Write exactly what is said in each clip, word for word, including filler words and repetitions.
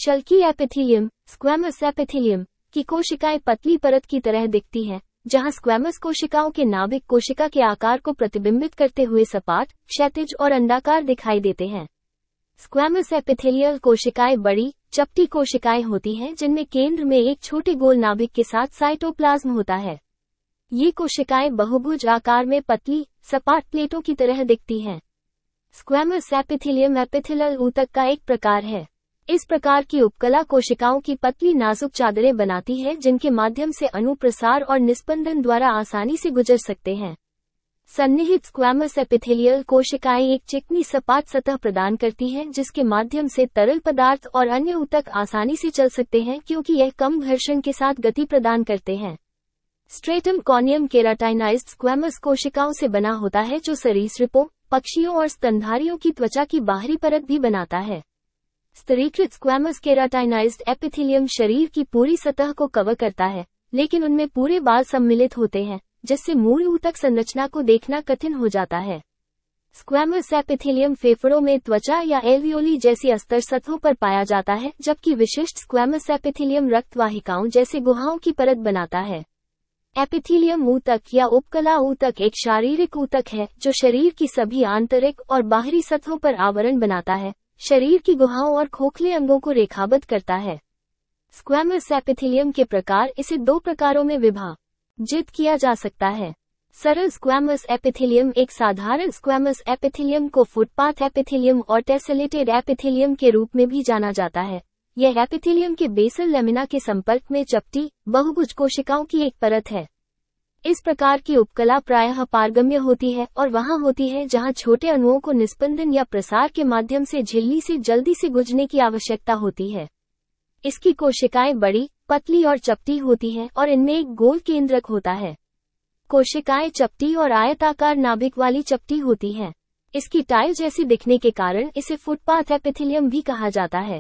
Shalki epithelium, squamous epithelium की कोशिकाएं पतली परत की तरह दिखती हैं, जहां स्क्वैमस कोशिकाओं के नाभिक कोशिका के आकार को प्रतिबिंबित करते हुए सपाट, क्षैतिज और अंडाकार दिखाई देते हैं। स्क्वैमस एपिथेलियल कोशिकाएं बड़ी, चपटी कोशिकाएं होती हैं जिनमें केंद्र में एक छोटे गोल नाभिक के साथ साइटोप्लाज्म होता है। ये कोशिकाएं बहुभुज आकार में पतली, सपाट प्लेटों की तरह दिखती हैं। स्क्वैमस एपिथेलियम एपिथेलियल ऊतक का एक प्रकार है। इस प्रकार की उपकला कोशिकाओं की पतली नाजुक चादरें बनाती है जिनके माध्यम से अणु प्रसार और निस्पंदन द्वारा आसानी से गुजर सकते हैं। सन्निहित स्क्वैमस एपिथेलियल कोशिकाएं एक चिकनी सपाट सतह प्रदान करती हैं जिसके माध्यम से तरल पदार्थ और अन्य ऊतक आसानी से चल सकते हैं क्योंकि यह कम घर्षण के साथ गति प्रदान करते हैं। स्ट्रेटम कॉर्नियम केराटाइनाइज्ड स्क्वैमस कोशिकाओं से बना होता है जो सरीसृपों, पक्षियों और स्तनधारियों की त्वचा की बाहरी परत भी बनाता है। स्तरीकृत स्क्वैमस केराटाइनाइज्ड एपिथेलियम शरीर की पूरी सतह को कवर करता है, लेकिन उनमें पूरे बाल सम्मिलित होते हैं, जिससे मूल ऊतक संरचना को देखना कठिन हो जाता है। स्क्वैमस एपिथेलियम फेफड़ों में त्वचा या एल्वियोली जैसी अस्तर सतहों पर पाया जाता है, जबकि विशिष्ट स्क्वैमस एपिथेलियम रक्त वाहिकाओं जैसे गुहाओं की परत बनाता है। एपिथेलियम ऊतक या उपकला ऊतक एक शारीरिक ऊतक है जो शरीर की सभी आंतरिक और बाहरी सतहों पर आवरण बनाता है, शरीर की गुहाओं और खोखले अंगों को रेखाबद्ध करता है। स्क्वैमस एपिथेलियम के प्रकार इसे दो प्रकारों में विभाजित किया जा सकता है। सरल स्क्वैमस एपिथेलियम एक साधारण स्क्वैमस एपिथेलियम को फुटपाथ एपिथेलियम और टेसेलेटेड एपिथेलियम के रूप में भी जाना जाता है। यह एपिथेलियम के बेसल लेमिना के संपर्क में चपटी, बहुभुज कोशिकाओं की एक परत है। इस प्रकार की उपकला प्रायः पारगम्य होती है और वहां होती है जहां छोटे अणुओं को निस्पंदन या प्रसार के माध्यम से झिल्ली से जल्दी से गुजरने की आवश्यकता होती है। इसकी कोशिकाएं बड़ी, पतली और चपटी होती हैं और इनमें एक गोल केंद्रक होता है। कोशिकाएं चपटी और आयताकार नाभिक वाली चपटी होती हैं। इसकी टाइल जैसी दिखने के कारण इसे फुटपाथ एपिथेलियम भी कहा जाता है।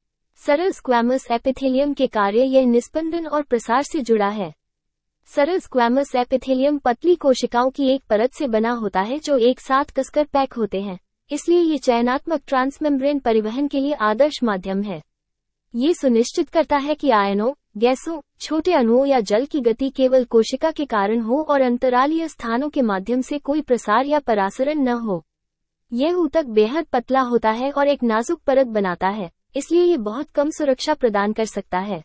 सरल स्क्वैमस एपिथेलियम के कार्य यह निस्पंदन और प्रसार से जुड़ा है। सरल स्क्वैमस एपिथेलियम पतली कोशिकाओं की एक परत से बना होता है जो एक साथ कसकर पैक होते हैं, इसलिए ये चयनात्मक ट्रांसमेम्ब्रेन परिवहन के लिए आदर्श माध्यम है। ये सुनिश्चित करता है कि आयनों, गैसों, छोटे अणुओं या जल की गति केवल कोशिका के कारण हो और अंतरालीय स्थानों के माध्यम से कोई प्रसार या परासरण न हो। यह ऊतक बेहद पतला होता है और एक नाजुक परत बनाता है, इसलिए ये बहुत कम सुरक्षा प्रदान कर सकता है।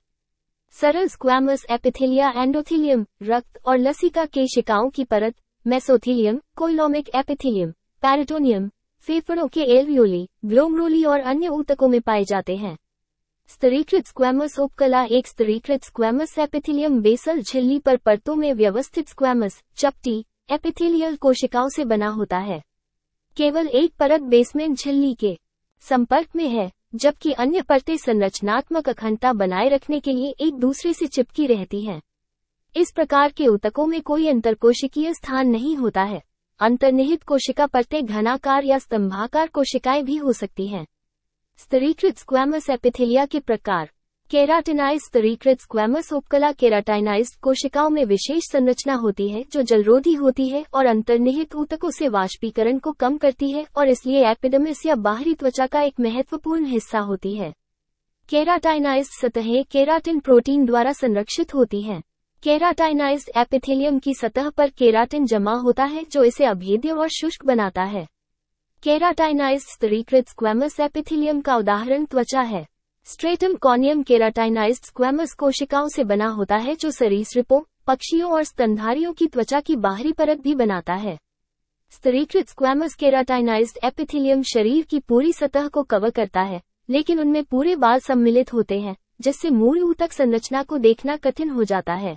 सरल स्क्वैमस एपिथेलिया एंडोथेलियम, रक्त और लसिका केशिकाओं की परत, मेसोथेलियम, कोइलोमिक एपिथेलियम, पेरिटोनियम, फेफड़ों के एल्वियोली, ग्लोमरुली और अन्य ऊतकों में पाए जाते हैं। स्तरीकृत स्क्वैमस उपकला एक स्तरीकृत स्क्वैमस एपिथेलियम बेसल झिल्ली पर परतों में व्यवस्थित स्क्वैमस, चपटी, एपिथेलियल कोशिकाओं से बना होता है। केवल एक परत बेसमेंट झिल्ली के संपर्क में है, जबकि अन्य परतें संरचनात्मक अखंडता बनाए रखने के लिए एक दूसरे से चिपकी रहती हैं। इस प्रकार के ऊतकों में कोई अंतरकोशिकीय स्थान नहीं होता है। अंतर्निहित कोशिका परतें घनाकार या स्तंभाकार कोशिकाएं भी हो सकती हैं। स्तरीकृत स्क्वैमस एपिथेलिया के प्रकार। केराटिनाइज्ड स्तरीकृत स्क्वैमस उपकला केराटाइनाइज्ड कोशिकाओं में विशेष संरचना होती है जो जलरोधी होती है और अंतर्निहित ऊतकों से वाष्पीकरण को कम करती है और इसलिए एपिडर्मिस या बाहरी त्वचा का एक महत्वपूर्ण हिस्सा होती है। केराटाइनाइज्ड सतहें केराटिन प्रोटीन द्वारा संरक्षित होती हैं। केराटाइनाइज्ड एपिथेलियम की सतह पर केराटिन जमा होता है जो इसे अभेद्य और शुष्क बनाता है। केराटाइनाइज्ड स्तरीकृत स्क्वैमस एपिथेलियम का उदाहरण त्वचा है। स्ट्रेटम कॉर्नियम केराटाइनाइज्ड स्क्वैमस कोशिकाओं से बना होता है जो सरीसृपों, पक्षियों और स्तनधारियों की त्वचा की बाहरी परत भी बनाता है। स्तरीकृत स्क्वैमस केराटाइनाइज्ड एपिथेलियम शरीर की पूरी सतह को कवर करता है, लेकिन उनमें पूरे बाल सम्मिलित होते हैं, जिससे मूल ऊतक संरचना को देखना कठिन हो जाता है।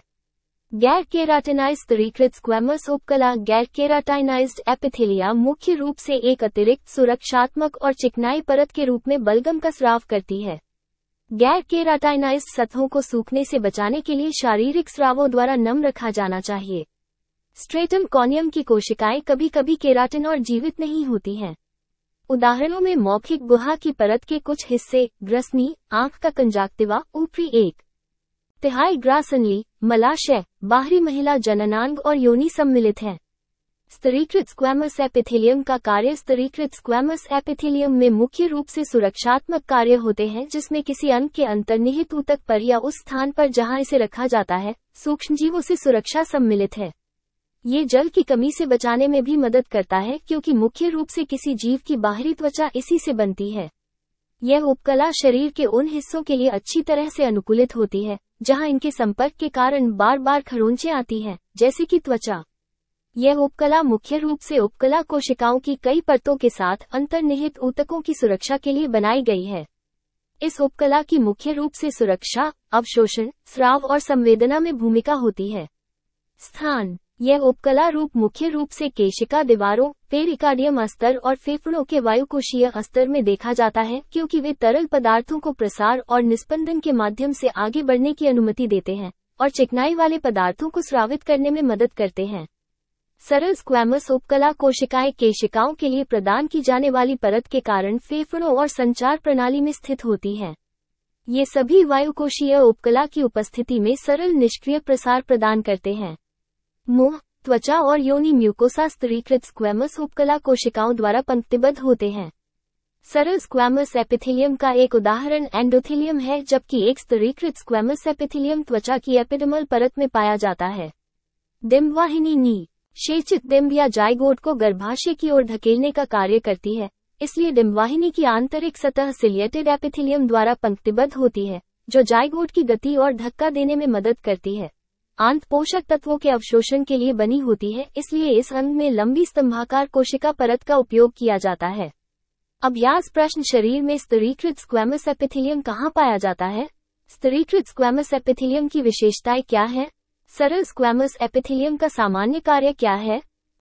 गैर केराटिनाइज्ड स्तरीकृत स्क्वैमस उपकला गैर केराटाइनाइज्ड एपिथेलिया मुख्य रूप से एक अतिरिक्त सुरक्षात्मक और चिकनाई परत के रूप में बलगम का स्राव करती है। गैर केराटाइनाइज्ड सतहों को सूखने से बचाने के लिए शारीरिक स्रावों द्वारा नम रखा जाना चाहिए। स्ट्रेटम कॉर्नियम की कोशिकाएं कभी कभी केराटिन और जीवित नहीं होती हैं। उदाहरणों में मौखिक गुहा की परत के कुछ हिस्से, ग्रसनी, आंख का कंजाक्तिवा, ऊपरी एक तिहाई ग्रासनली, मलाशय, बाहरी महिला जननांग और योनि सम्मिलित हैं। स्तरीकृत स्क्वैमस एपिथेलियम का कार्य। स्तरीकृत स्क्वैमस एपिथेलियम में मुख्य रूप से सुरक्षात्मक कार्य होते हैं, जिसमें किसी अंग के अंतर्निहित ऊतक पर या उस स्थान पर जहां इसे रखा जाता है, सूक्ष्मजीवों से सुरक्षा सम्मिलित है। ये जल की कमी से बचाने में भी मदद करता है, क्योंकि मुख्य रूप से किसी जीव की बाहरी त्वचा इसी से बनती है। यह उपकला शरीर के उन हिस्सों के लिए अच्छी तरह से अनुकूलित होती है जहां इनके संपर्क के कारण बार बार खरोंचें आती हैं, जैसे कि त्वचा। यह उपकला मुख्य रूप से उपकला कोशिकाओं की कई परतों के साथ अंतर्निहित ऊतकों की सुरक्षा के लिए बनाई गई है। इस उपकला की मुख्य रूप से सुरक्षा, अवशोषण, स्राव और संवेदना में भूमिका होती है। स्थान। यह उपकला रूप मुख्य रूप से केशिका दीवारों, पेरिकार्डियम अस्तर और फेफड़ों के वायुकोशीय अस्तर में देखा जाता है, क्योंकि वे तरल पदार्थों को प्रसार और निस्पंदन के माध्यम से आगे बढ़ने की अनुमति देते हैं और चिकनाई वाले पदार्थों को स्रावित करने में मदद करते हैं। सरल स्क्वैमस उपकला कोशिकाएं केशिकाओं के लिए प्रदान की जाने वाली परत के कारण फेफड़ों और संचार प्रणाली में स्थित होती हैं। ये सभी वायुकोशीय उपकला की उपस्थिति में सरल निष्क्रिय प्रसार प्रदान करते हैं। मुंह, त्वचा और योनि म्यूकोसा स्तरीकृत स्क्वैमस उपकला कोशिकाओं द्वारा पंक्तिबद्ध होते हैं। सरल स्क्वैमस एपिथेलियम का एक उदाहरण एंडोथेलियम है, जबकि एक स्तरीकृत स्क्वैमस एपिथेलियम त्वचा की एपिडर्मल परत में पाया जाता है। डिंबवाहिनी नी शेचित डिंब या जाइगोट को गर्भाशय की ओर धकेलने का कार्य करती है, इसलिए डिंबवाहिनी की आंतरिक सतह सिलिएटेड एपिथेलियम द्वारा पंक्तिबद्ध होती है, जो जाइगोट की गति और धक्का देने में मदद करती है। आंत पोषक तत्वों के अवशोषण के लिए बनी होती है, इसलिए इस अंग में लंबी स्तंभाकार कोशिका परत का उपयोग किया जाता है। अभ्यास प्रश्न। शरीर में स्तरीकृत स्क्वैमस एपिथेलियम कहाँ पाया जाता है? स्तरीकृत स्क्वैमस एपिथेलियम की विशेषताएं क्या है? सरल स्क्वैमस एपिथेलियम का सामान्य कार्य क्या है?